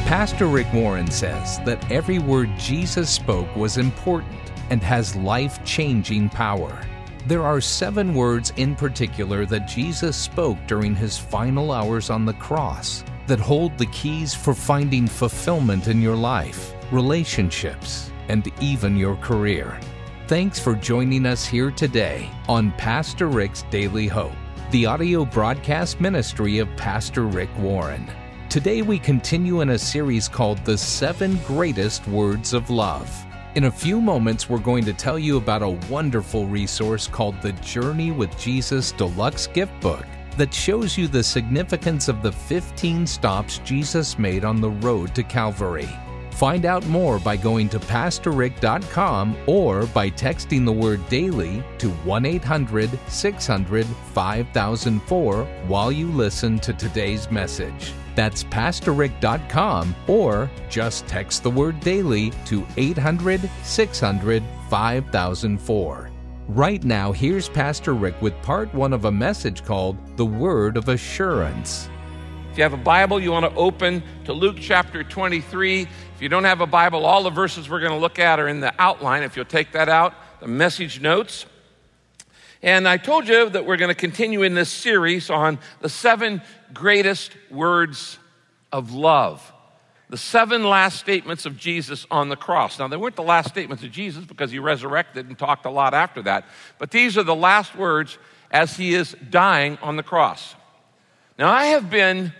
Pastor Rick Warren says that every word Jesus spoke was important and has life-changing power. There are 7 words in particular that Jesus spoke during his final hours on the cross that hold the keys for finding fulfillment in your life, relationships, and even your career. Thanks for joining us here today on Pastor Rick's Daily Hope, the audio broadcast ministry of Pastor Rick Warren. Today we continue in a series called The 7 Greatest Words of Love. In a few moments, we're going to tell you about a wonderful resource called the Journey with Jesus Deluxe Gift Book that shows you the significance of the 15 stops Jesus made on the road to Calvary. Find out more by going to PastorRick.com or by texting the word DAILY to 1-800-600-5004 while you listen to today's message. That's PastorRick.com or just text the word DAILY to 800-600-5004. Right now, here's Pastor Rick with part 1 of a message called The Word of Assurance. If you have a Bible, you want to open to Luke chapter 23. If you don't have a Bible, all the verses we're going to look at are in the outline. If you'll take that out, the message notes. And I told you that we're going to continue in this series on the 7 greatest words of love. The 7 last statements of Jesus on the cross. Now, they weren't the last statements of Jesus because he resurrected and talked a lot after that. But these are the last words as he is dying on the cross. Now, I have been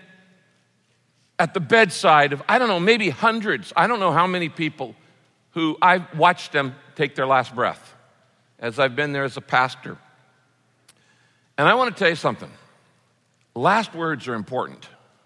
at the bedside of, maybe hundreds, I don't know how many people who I've watched them take their last breath as I've been there as a pastor. And I want to tell you something. Last words are important.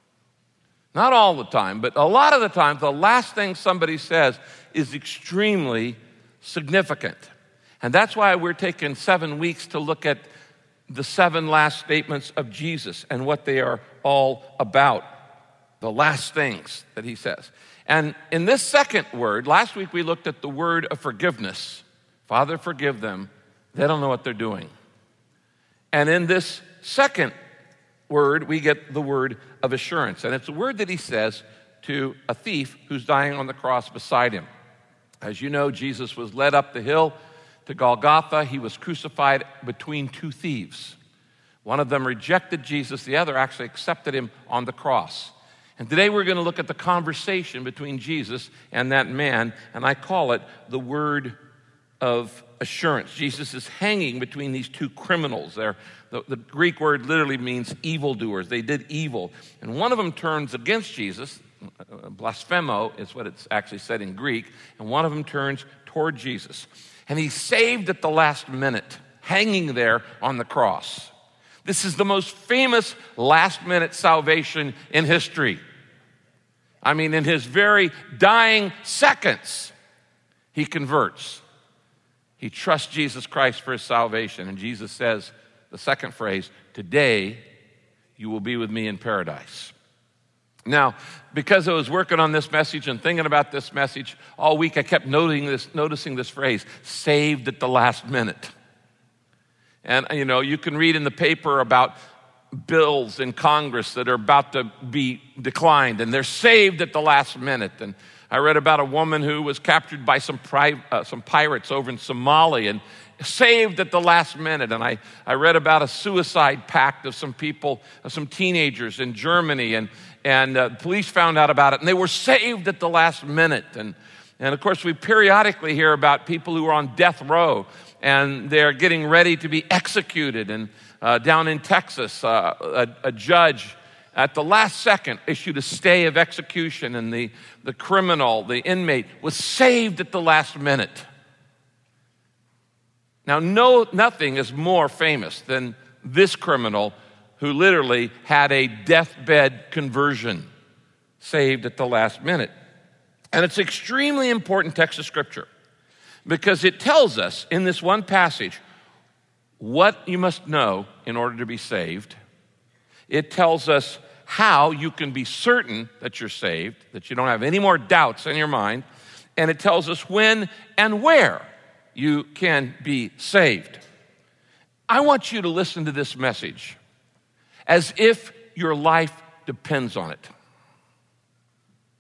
Not all the time, but a lot of the time, the last thing somebody says is extremely significant. And that's why we're taking 7 weeks to look at the 7 last statements of Jesus and what they are all about. The last things that he says. And in this second word, last week we looked at the word of forgiveness. Father, forgive them. They don't know what they're doing. And in this second word, we get the word of assurance. And it's a word that he says to a thief who's dying on the cross beside him. As you know, Jesus was led up the hill to Golgotha. He was crucified between 2 thieves. One of them rejected Jesus. The other actually accepted him on the cross. And today we're going to look at the conversation between Jesus and that man, and I call it the word of assurance. Jesus is hanging between these 2 criminals. The Greek word literally means evildoers. They did evil. And one of them turns against Jesus. Blasphemo is what it's actually said in Greek. And one of them turns toward Jesus. And he's saved at the last minute, hanging there on the cross. This is the most famous last-minute salvation in history. I mean, in his very dying seconds, he converts. He trusts Jesus Christ for his salvation. And Jesus says, the second phrase, today you will be with me in paradise. Now, because I was working on this message and thinking about this message all week, I kept noticing this phrase, saved at the last minute. And, you can read in the paper about bills in Congress that are about to be declined, and they're saved at the last minute. And I read about a woman who was captured by some pirates over in Somalia and saved at the last minute. And I read about a suicide pact of some people, of some teenagers in Germany, and police found out about it, and they were saved at the last minute. And of course, we periodically hear about people who are on death row, and they're getting ready to be executed. And down in Texas, a judge at the last second issued a stay of execution, and the criminal, the inmate, was saved at the last minute. Now, nothing is more famous than this criminal who literally had a deathbed conversion, saved at the last minute. And it's an extremely important text of Scripture because it tells us in this one passage what you must know in order to be saved. It tells us how you can be certain that you're saved, that you don't have any more doubts in your mind. And it tells us when and where you can be saved. I want you to listen to this message as if your life depends on it.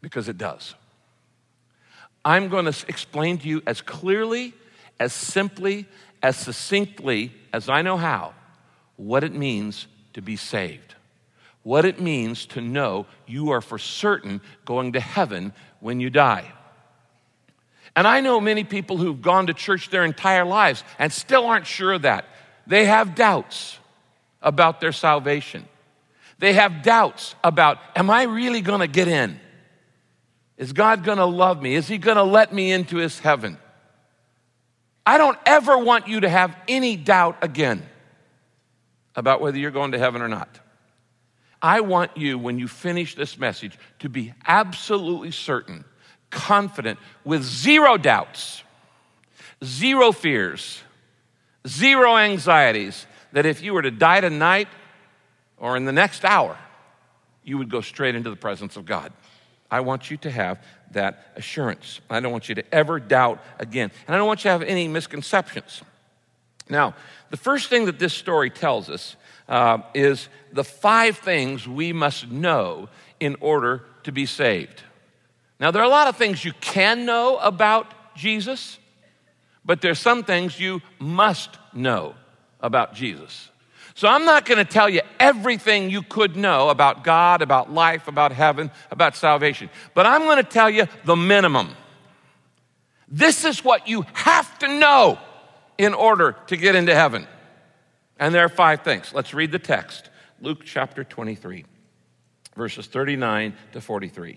Because it does. I'm going to explain to you as clearly, as simply, as succinctly as I know how, what it means to be saved. What it means to know you are for certain going to heaven when you die. And I know many people who've gone to church their entire lives and still aren't sure of that. They have doubts about their salvation. They have doubts about, am I really going to get in? Is God going to love me? Is he going to let me into his heaven? I don't ever want you to have any doubt again about whether you're going to heaven or not. I want you, when you finish this message, to be absolutely certain, confident, with zero doubts, zero fears, zero anxieties, that if you were to die tonight or in the next hour, you would go straight into the presence of God. I want you to have that assurance. I don't want you to ever doubt again. And I don't want you to have any misconceptions. Now, the first thing that this story tells us is the 5 things we must know in order to be saved. Now, there are a lot of things you can know about Jesus, but there's some things you must know about Jesus. So I'm not going to tell you everything you could know about God, about life, about heaven, about salvation, but I'm going to tell you the minimum. This is what you have to know in order to get into heaven. And there are 5 things. Let's read the text. Luke chapter 23, verses 39 to 43.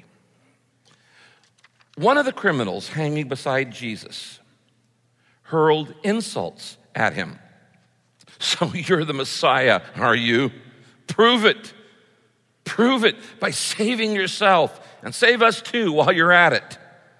One of the criminals hanging beside Jesus hurled insults at him. So you're the Messiah, are you? Prove it. Prove it by saving yourself and save us too while you're at it.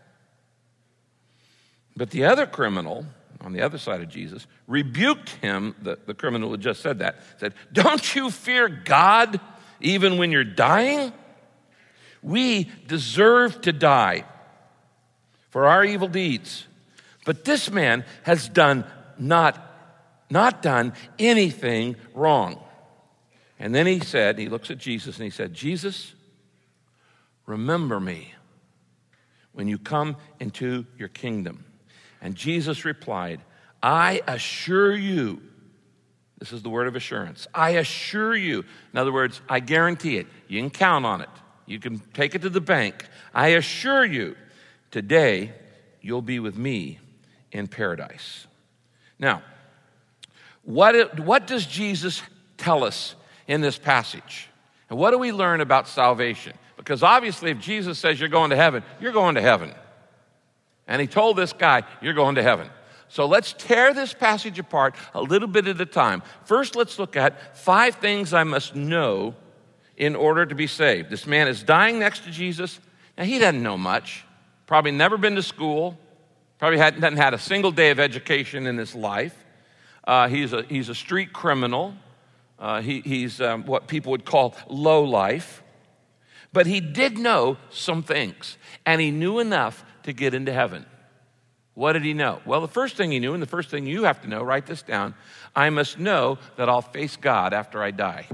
But the other criminal on the other side of Jesus rebuked him, the criminal who just said that, said, "Don't you fear God even when you're dying? We deserve to die for our evil deeds. But this man has not done anything wrong." And then he looks at Jesus and he said, "Jesus, remember me when you come into your kingdom." And Jesus replied, "I assure you," this is the word of assurance, "I assure you," in other words, I guarantee it, you can count on it, you can take it to the bank, "I assure you, today you'll be with me in paradise." Now, what does Jesus tell us in this passage? And what do we learn about salvation? Because obviously if Jesus says you're going to heaven, you're going to heaven. And he told this guy, you're going to heaven. So let's tear this passage apart a little bit at a time. First, let's look at 5 things I must know in order to be saved. This man is dying next to Jesus. Now, he doesn't know much. Probably never been to school. Probably hadn't had a single day of education in his life. He's a street criminal. He's what people would call low life. But he did know some things, and he knew enough to get into heaven. What did he know? Well, the first thing he knew, and the first thing you have to know, write this down, I must know that I'll face God after I die.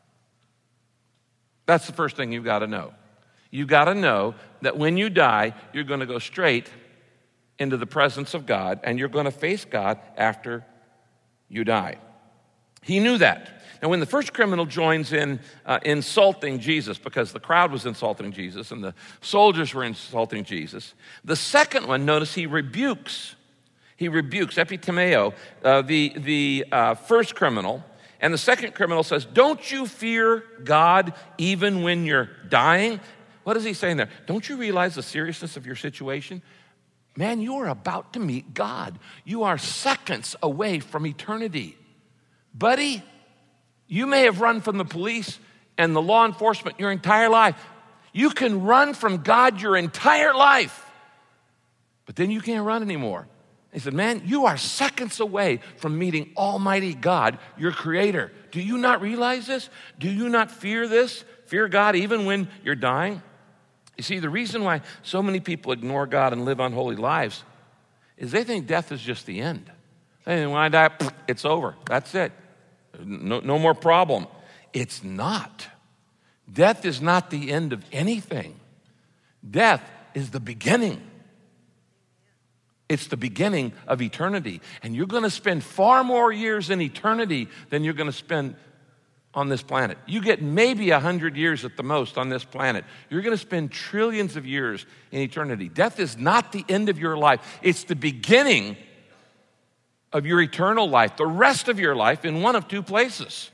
That's the first thing you've got to know. You've got to know that when you die, you're going to go straight into the presence of God, and you're going to face God after you die. He knew that. Now, when the first criminal joins in insulting Jesus, because the crowd was insulting Jesus and the soldiers were insulting Jesus, the second one, notice he rebukes. He rebukes, epitimeo, the first criminal. And the second criminal says, "Don't you fear God even when you're dying?" What is he saying there? Don't you realize the seriousness of your situation? Man, you are about to meet God. You are seconds away from eternity. Buddy, you may have run from the police and the law enforcement your entire life. You can run from God your entire life, but then you can't run anymore. He said, man, you are seconds away from meeting Almighty God, your creator. Do you not realize this? Do you not fear this? Fear God even when you're dying? You see, the reason why so many people ignore God and live unholy lives is they think death is just the end. They think when I die, it's over. That's it. No more problem. It's not. Death is not the end of anything. Death is the beginning. It's the beginning of eternity. And you're going to spend far more years in eternity than you're going to spend on this planet. You get maybe 100 years at the most on this planet. You're going to spend trillions of years in eternity. Death is not the end of your life. It's the beginning of your eternal life, the rest of your life in one of two places.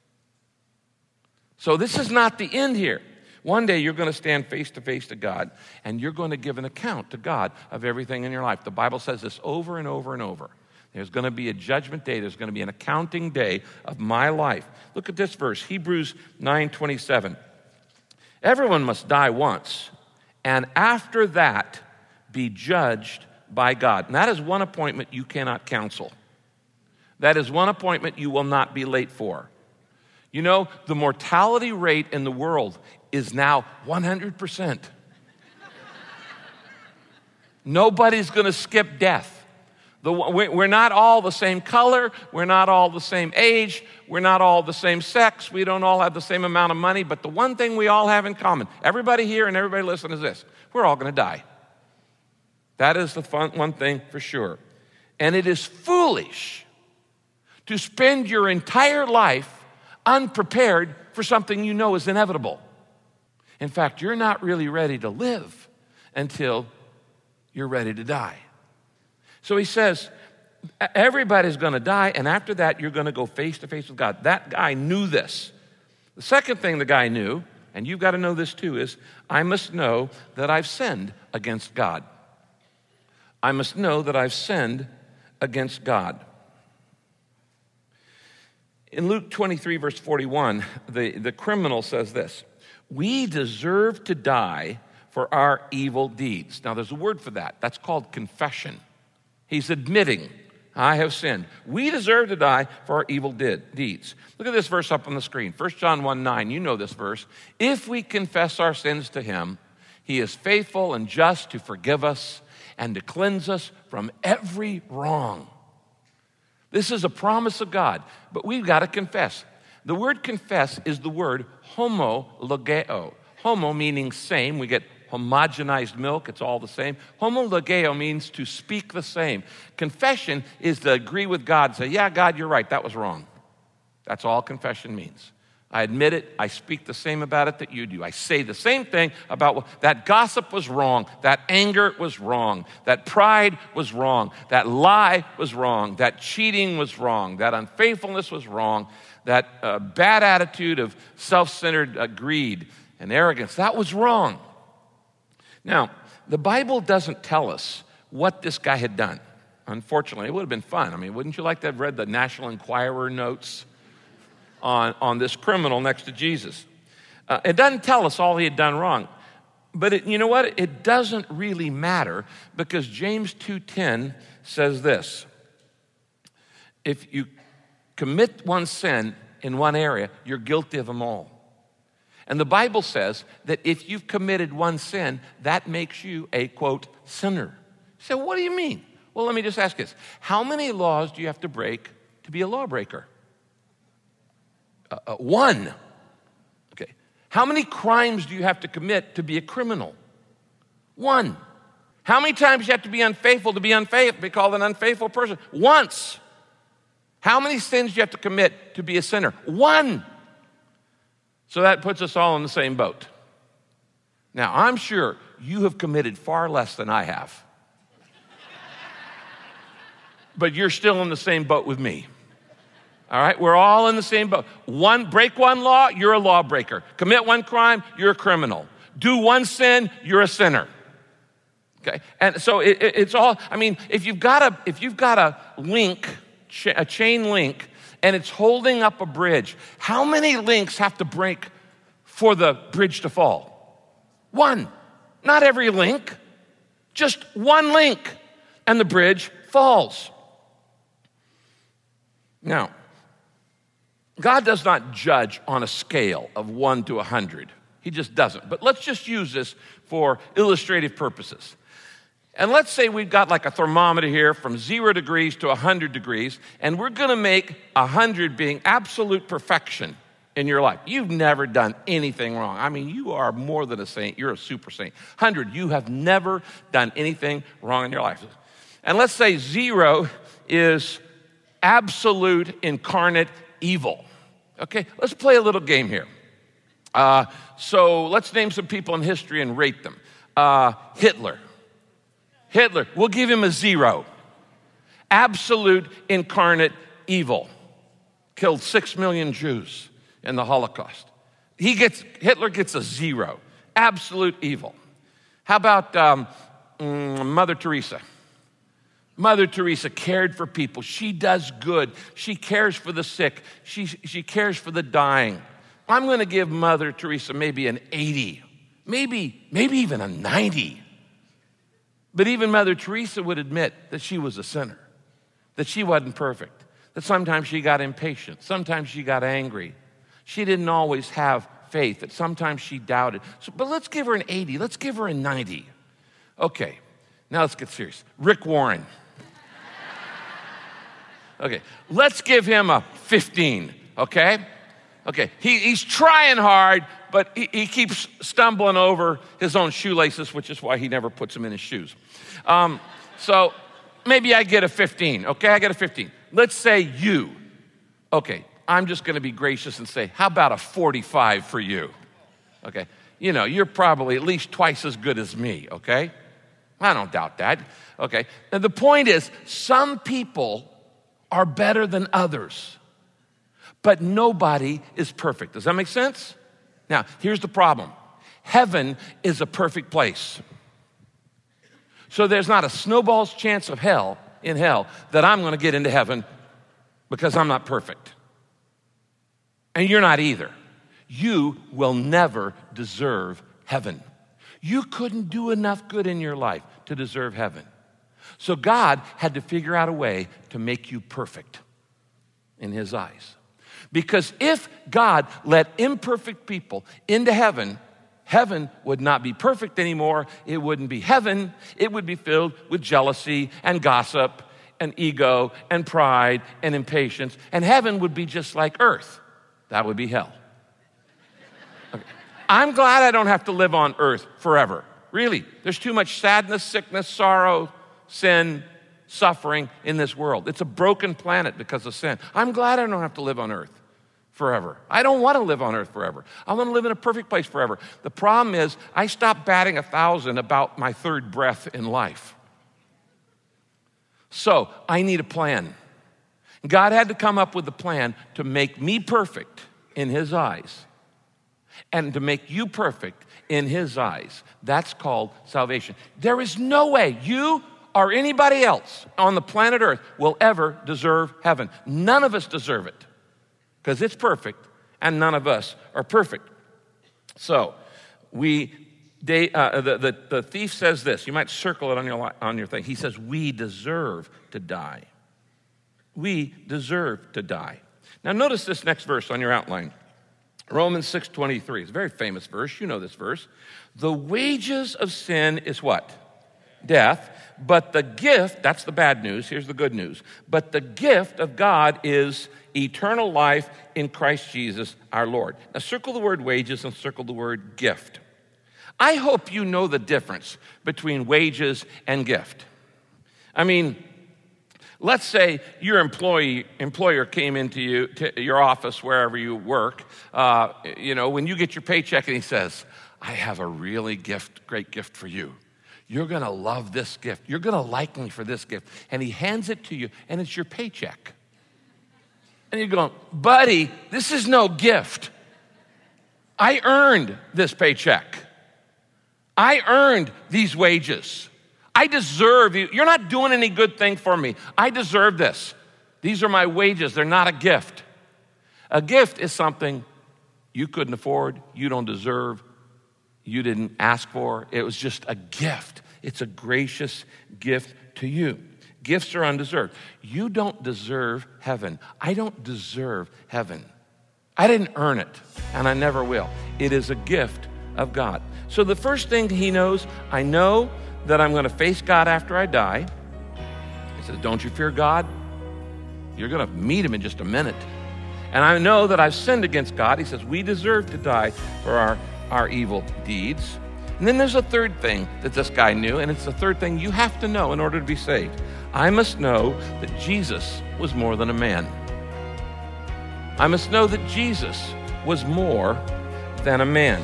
So this is not the end here. One day you're going to stand face to face to God, and you're going to give an account to God of everything in your life. The Bible says this over and over and over. There's going to be a judgment day. There's going to be an accounting day of my life. Look at this verse, Hebrews 9:27. Everyone must die once, and after that be judged by God. And that is one appointment you cannot cancel. That is one appointment you will not be late for. You know, the mortality rate in the world is now 100%. Nobody's going to skip death. We're not all the same color. We're not all the same age. We're not all the same sex. We don't all have the same amount of money. But the one thing we all have in common, everybody here and everybody listening, is this. We're all going to die. That is the one thing for sure. And it is foolish to spend your entire life unprepared for something you know is inevitable. In fact, you're not really ready to live until you're ready to die. So he says, everybody's going to die, and after that, you're going to go face to face with God. That guy knew this. The second thing the guy knew, and you've got to know this too, is I must know that I've sinned against God. I must know that I've sinned against God. In Luke 23, verse 41, the criminal says this, we deserve to die for our evil deeds. Now, there's a word for that. That's called confession. He's admitting, I have sinned. We deserve to die for our evil deeds. Look at this verse up on the screen. 1 John 1:9, you know this verse. If we confess our sins to him, he is faithful and just to forgive us and to cleanse us from every wrong. This is a promise of God, but we've got to confess. The word confess is the word homologeo. Homo meaning same. We get homogenized milk. It's all the same. Homologeo means to speak the same. Confession is to agree with God and say, yeah, God, you're right. That was wrong. That's all confession means. I admit it. I speak the same about it that you do. I say the same thing about that gossip was wrong. That anger was wrong. That pride was wrong. That lie was wrong. That cheating was wrong. That unfaithfulness was wrong. That bad attitude of self-centered greed and arrogance, that was wrong. Now, the Bible doesn't tell us what this guy had done. Unfortunately, it would have been fun. I mean, wouldn't you like to have read the National Enquirer notes on this criminal next to Jesus? It doesn't tell us all he had done wrong. But you know what? It doesn't really matter because James 2:10 says this. If you commit one sin in one area, you're guilty of them all. And the Bible says that if you've committed one sin, that makes you a, quote, sinner. You say, what do you mean? Well, let me just ask this. How many laws do you have to break to be a lawbreaker? One. Okay. How many crimes do you have to commit to be a criminal? One. How many times do you have to be called an unfaithful person? Once. How many sins do you have to commit to be a sinner? One. So that puts us all in the same boat. Now, I'm sure you have committed far less than I have. But you're still in the same boat with me. All right? We're all in the same boat. Break one law, you're a lawbreaker. Commit one crime, you're a criminal. Do one sin, you're a sinner. Okay? And so it's all, I mean, if you've got a link, a chain link, and it's holding up a bridge, how many links have to break for the bridge to fall? One. Not every link. Just one link, and the bridge falls. Now, God does not judge on a scale of 1 to 100. He just doesn't. But let's just use this for illustrative purposes. And let's say we've got like a thermometer here from 0 degrees to 100 degrees, and we're going to make 100 being absolute perfection. in your life. You've never done anything wrong. I mean, you are more than a saint. You're a super saint. 100, you have never done anything wrong in your life. And let's say 0 is absolute incarnate evil. Okay, let's play a little game here. So let's name some people in history and rate them. Hitler, we'll give him a 0. Absolute incarnate evil. Killed 6 million Jews in the Holocaust. Hitler gets a 0. Absolute evil. How about Mother Teresa? Mother Teresa cared for people. She does good. She cares for the sick. She cares for the dying. I'm going to give Mother Teresa maybe an 80, maybe even a 90. But even Mother Teresa would admit that she was a sinner, that she wasn't perfect, that sometimes she got impatient, sometimes she got angry. She didn't always have faith, that sometimes she doubted. But let's give her an 80. Let's give her a 90. Okay, now let's get serious. Rick Warren. Okay, let's give him a 15, okay? Okay, he's trying hard, but he keeps stumbling over his own shoelaces, which is why he never puts them in his shoes. So maybe I get a 15, okay? I get a 15. Let's say you. Okay, I'm just going to be gracious and say, how about a 45 for you? Okay, you know, you're probably at least twice as good as me, okay? I don't doubt that, okay? And the point is, some people are better than others, but nobody is perfect. Does that make sense? Now, here's the problem. Heaven is a perfect place. So there's not a snowball's chance of hell that I'm going to get into heaven because I'm not perfect. And you're not either. You will never deserve heaven. You couldn't do enough good in your life to deserve heaven. So God had to figure out a way to make you perfect in his eyes. Because if God let imperfect people into heaven, heaven would not be perfect anymore. It wouldn't be heaven. It would be filled with jealousy and gossip and ego and pride and impatience. And heaven would be just like earth. That would be hell. Okay. I'm glad I don't have to live on earth forever. Really, there's too much sadness, sickness, sorrow, sin, suffering in this world. It's a broken planet because of sin. I'm glad I don't have to live on earth forever. I don't want to live on earth forever. I want to live in a perfect place forever. The problem is I stopped batting 1,000 about my third breath in life. So I need a plan. God had to come up with a plan to make me perfect in his eyes and to make you perfect in his eyes. That's called salvation. There is no way you or anybody else on the planet Earth will ever deserve heaven. None of us deserve it because it's perfect and none of us are perfect. So the thief says this. You might circle it on your thing. He says, we deserve to die. We deserve to die. Now notice this next verse on your outline. Romans 6:23. It's a very famous verse. You know this verse. The wages of sin is what? Death. But the gift, that's the bad news. Here's the good news. But the gift of God is eternal life in Christ Jesus our Lord. Now circle the word wages and circle the word gift. I hope you know the difference between wages and gift. I mean, let's say your employer came into your office, wherever you work, when you get your paycheck and he says, I have a really great gift for you. You're going to love this gift. You're going to like me for this gift. And he hands it to you, and it's your paycheck. And you're going, buddy, this is no gift. I earned this paycheck. I earned these wages. I deserve you. You're not doing any good thing for me. I deserve this. These are my wages. They're not a gift. A gift is something you couldn't afford, you don't deserve, you didn't ask for. It was just a gift. It's a gracious gift to you. Gifts are undeserved. You don't deserve heaven. I don't deserve heaven. I didn't earn it, and I never will. It is a gift of God. So the first thing he knows, I know that I'm going to face God after I die. He says, don't you fear God? You're going to meet him in just a minute. and I know that I've sinned against God. He says we deserve to die for our evil deeds. And then there's a third thing that this guy knew, and it's the third thing you have to know in order to be saved. I must know that Jesus was more than a man. I must know that Jesus was more than a man.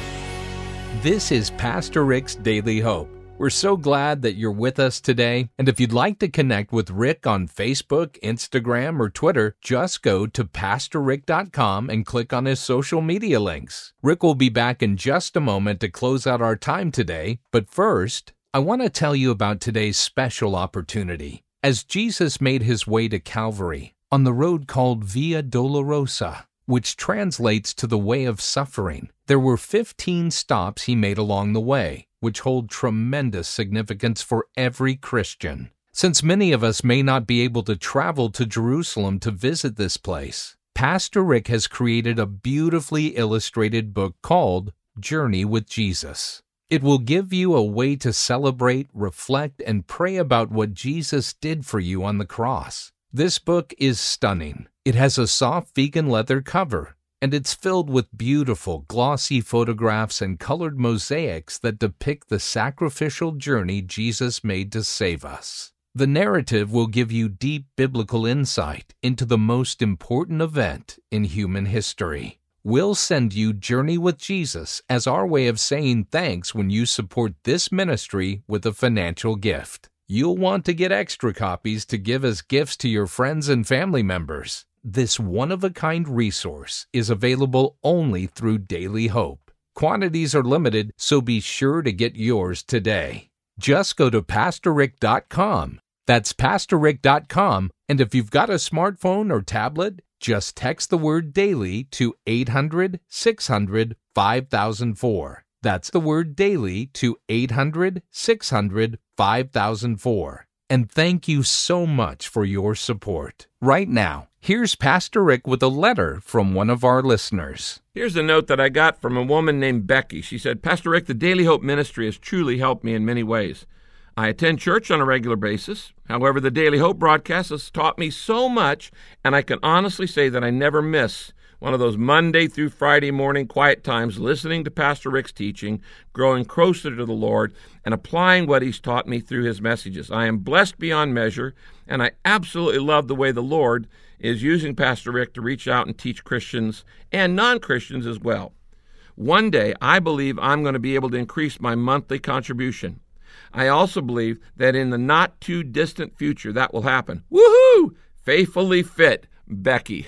This is Pastor Rick's Daily Hope. We're so glad that you're with us today. And if you'd like to connect with Rick on Facebook, Instagram, or Twitter, just go to PastorRick.com and click on his social media links. Rick will be back in just a moment to close out our time today. But first, I want to tell you about today's special opportunity. As Jesus made his way to Calvary on the road called Via Dolorosa, which translates to the way of suffering, there were 15 stops he made along the way, which hold tremendous significance for every Christian. Since many of us may not be able to travel to Jerusalem to visit this place, Pastor Rick has created a beautifully illustrated book called Journey with Jesus. It will give you a way to celebrate, reflect, and pray about what Jesus did for you on the cross. This book is stunning. It has a soft vegan leather cover, and it's filled with beautiful, glossy photographs and colored mosaics that depict the sacrificial journey Jesus made to save us. The narrative will give you deep biblical insight into the most important event in human history. We'll send you Journey with Jesus as our way of saying thanks when you support this ministry with a financial gift. You'll want to get extra copies to give as gifts to your friends and family members. This one-of-a-kind resource is available only through Daily Hope. Quantities are limited, so be sure to get yours today. Just go to PastorRick.com. That's PastorRick.com, and if you've got a smartphone or tablet, just text the word DAILY to 800-600-5004. That's the word DAILY to 800-600-5004. And thank you so much for your support. Right now, here's Pastor Rick with a letter from one of our listeners. Here's a note that I got from a woman named Becky. She said, Pastor Rick, the Daily Hope Ministry has truly helped me in many ways. I attend church on a regular basis. However, the Daily Hope broadcast has taught me so much, and I can honestly say that I never miss one of those Monday through Friday morning quiet times listening to Pastor Rick's teaching, growing closer to the Lord, and applying what he's taught me through his messages. I am blessed beyond measure, and I absolutely love the way the Lord is using Pastor Rick to reach out and teach Christians and non-Christians as well. One day, I believe I'm going to be able to increase my monthly contribution. I also believe that in the not-too-distant future that will happen. Woohoo! Faithfully fit, Becky.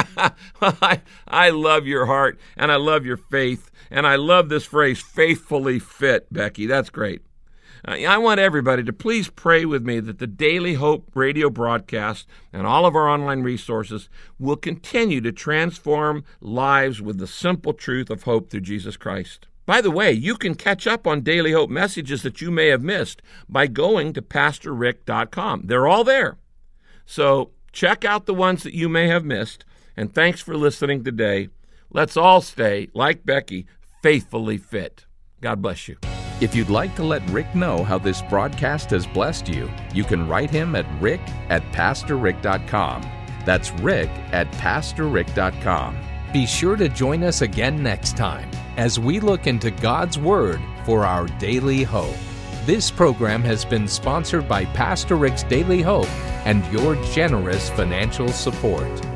I love your heart, and I love your faith, and I love this phrase, faithfully fit, Becky. That's great. I want everybody to please pray with me that the Daily Hope radio broadcast and all of our online resources will continue to transform lives with the simple truth of hope through Jesus Christ. By the way, you can catch up on Daily Hope messages that you may have missed by going to PastorRick.com. They're all there. So check out the ones that you may have missed, and thanks for listening today. Let's all stay, like Becky, faithfully fit. God bless you. If you'd like to let Rick know how this broadcast has blessed you, you can write him at rick@PastorRick.com. That's rick@PastorRick.com. Be sure to join us again next time as we look into God's Word for our daily hope. This program has been sponsored by Pastor Rick's Daily Hope and your generous financial support.